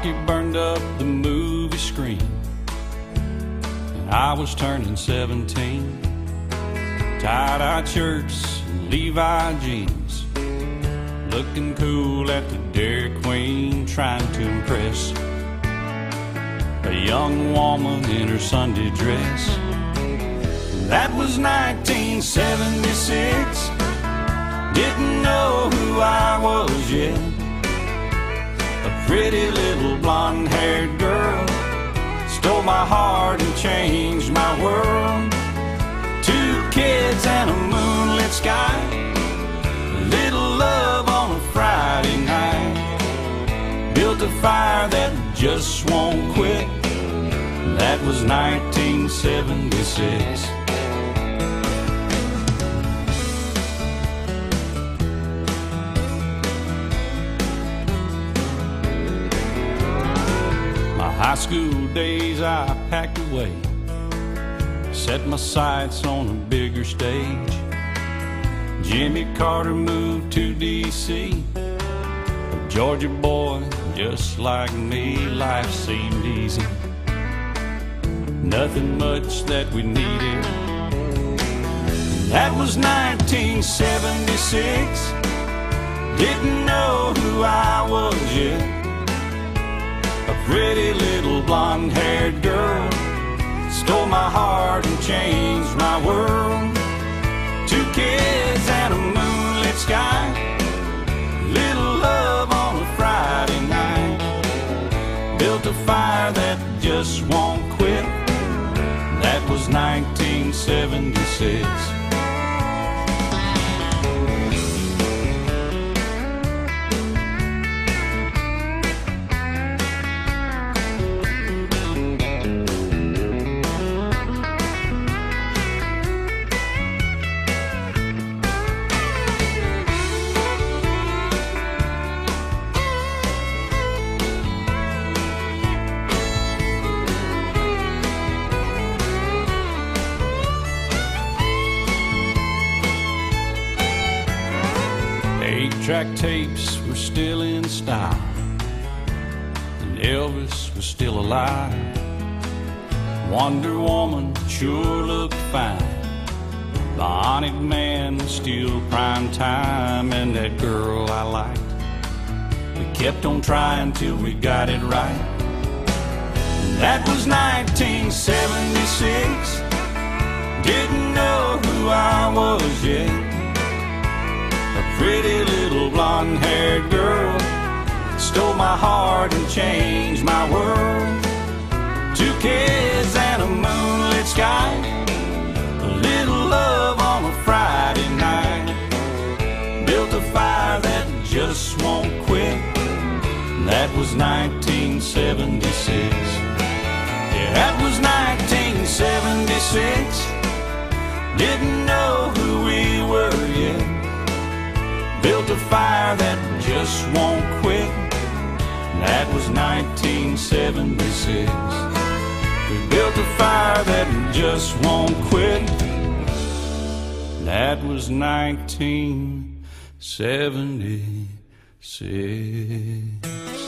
Rocky burned up the movie screen, and I was turning 17. Tie-dye shirts and Levi jeans, looking cool at the Dairy Queen, trying to impress a young woman in her Sunday dress. That was 1976. Didn't know who I was yet. A pretty little blonde-haired girl stole my heart and changed my world. 2 kids and a moonlit sky, a little love on a Friday night. Built a fire that just won't quit. That was 1976. High school days I packed away, set my sights on a bigger stage. Jimmy Carter moved to D.C., a Georgia boy just like me. Life seemed easy, nothing much that we needed. That was 1976. Didn't know who I was yet. A pretty little blonde-haired girl stole my heart and changed my world. 2 kids and a moonlit sky, little love on a Friday night. Built a fire that just won't quit. That was 1976. Track tapes were still in style, and Elvis was still alive. Wonder Woman sure looked fine. Bionic Man was still prime time, and that girl I liked, we kept on trying till we got it right. That was 1976. Didn't know who I was yet. A pretty little blonde-haired girl stole my heart and changed my world. 2 kids and a moonlit sky, a little love on a Friday night. Built a fire that just won't quit. That was 1976. Yeah, that was 1976. Didn't know who we were yet. Built a fire that just won't quit. That was 1976. We built a fire that just won't quit. That was 1976.